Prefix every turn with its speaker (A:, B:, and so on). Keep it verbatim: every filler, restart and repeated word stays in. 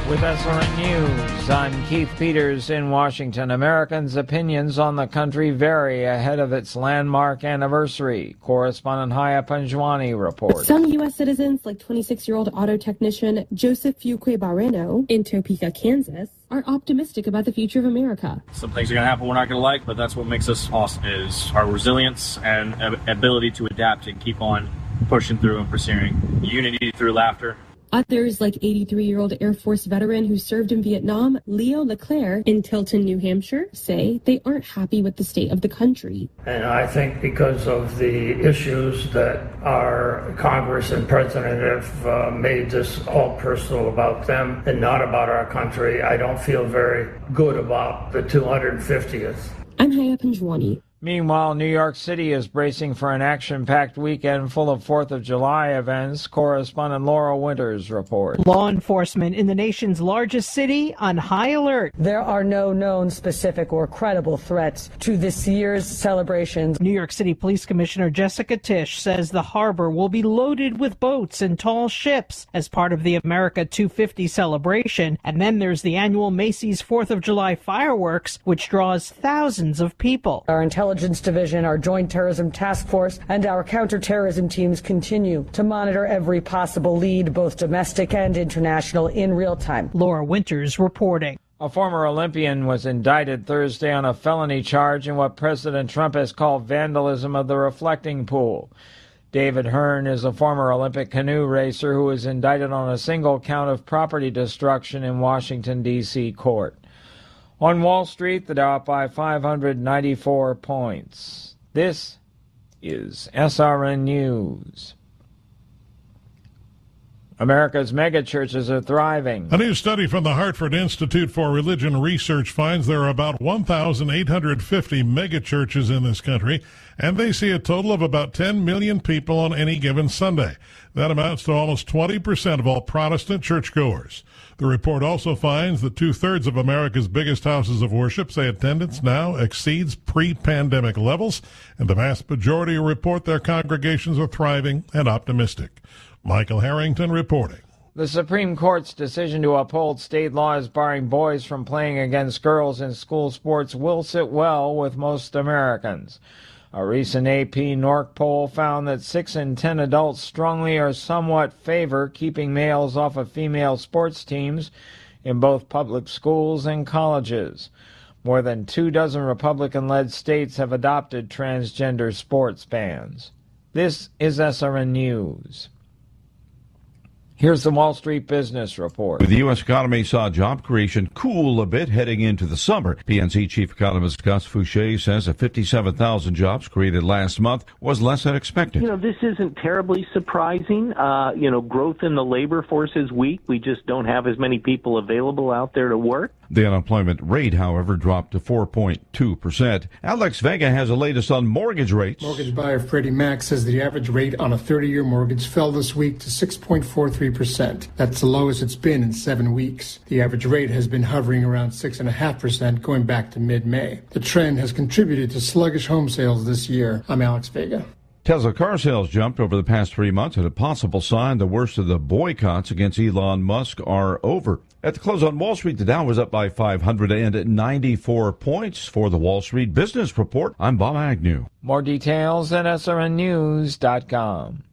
A: With S R N News, I'm Keith Peters in Washington. Americans' opinions on the country vary ahead of its landmark anniversary. Correspondent Haya Panjwani reports.
B: Some U S citizens, like twenty-six-year-old auto technician Joseph Fuque Barreno in Topeka, Kansas, are optimistic about the future of America.
C: Some things are going to happen we're not going to like, but that's what makes us awesome, is our resilience and ability to adapt and keep on pushing through and pursuing unity through laughter.
B: Others, like eighty-three-year-old Air Force veteran who served in Vietnam, Leo Leclerc, in Tilton, New Hampshire, say they aren't happy with the state of the country.
D: And I think because of the issues that our Congress and President have uh, made this all personal about them and not about our country, I don't feel very good about the two hundred fiftieth.
B: I'm Haya Panjwani.
A: Meanwhile, New York City is bracing for an action-packed weekend full of fourth of July events. Correspondent Laura Winters reports.
E: Law enforcement in the nation's largest city on high alert.
F: There are no known specific or credible threats to this year's celebrations.
E: New York City Police Commissioner Jessica Tisch says the harbor will be loaded with boats and tall ships as part of the America two fifty celebration. And then there's the annual Macy's fourth of July fireworks, which draws thousands of people.
F: Our intelligence Intelligence Division, our Joint Terrorism Task Force, and our counterterrorism teams continue to monitor every possible lead, both domestic and international, in real time.
E: Laura Winters reporting.
A: A former Olympian was indicted Thursday on a felony charge in what President Trump has called vandalism of the reflecting pool. David Hearn is a former Olympic canoe racer who was indicted on a single count of property destruction in Washington, D C court. On Wall Street, the Dow up by five hundred ninety-four points. This is S R N News. America's megachurches are thriving.
G: A new study from the Hartford Institute for Religion Research finds there are about one thousand eight hundred fifty megachurches in this country, and they see a total of about ten million people on any given Sunday. That amounts to almost twenty percent of all Protestant churchgoers. The report also finds that two-thirds of America's biggest houses of worship say attendance now exceeds pre-pandemic levels, and the vast majority report their congregations are thriving and optimistic. Michael Harrington reporting.
A: The Supreme Court's decision to uphold state laws barring boys from playing against girls in school sports will sit well with most Americans. A recent A P N O R C poll found that six in ten adults strongly or somewhat favor keeping males off of female sports teams in both public schools and colleges. More than two dozen Republican-led states have adopted transgender sports bans. This is S R N News. Here's the Wall Street Business Report.
H: The U S economy saw job creation cool a bit heading into the summer. P N C chief economist Gus Fouché says that fifty-seven thousand jobs created last month was less than expected.
I: You know, this isn't terribly surprising. Uh, you know, growth in the labor force is weak. We just don't have as many people available out there to work.
H: The unemployment rate, however, dropped to four point two percent. Alex Vega has the latest on mortgage rates.
J: Mortgage buyer Freddie Mac says the average rate on a thirty-year mortgage fell this week to six point four three percent. That's the lowest it's been in seven weeks. The average rate has been hovering around six point five percent going back to mid-May. The trend has contributed to sluggish home sales this year. I'm Alex Vega.
H: Tesla car sales jumped over the past three months, and a possible sign the worst of the boycotts against Elon Musk are over. At the close on Wall Street, the Dow was up by five hundred ninety-four points. For the Wall Street Business Report, I'm Bob Agnew.
A: More details at S R N news dot com.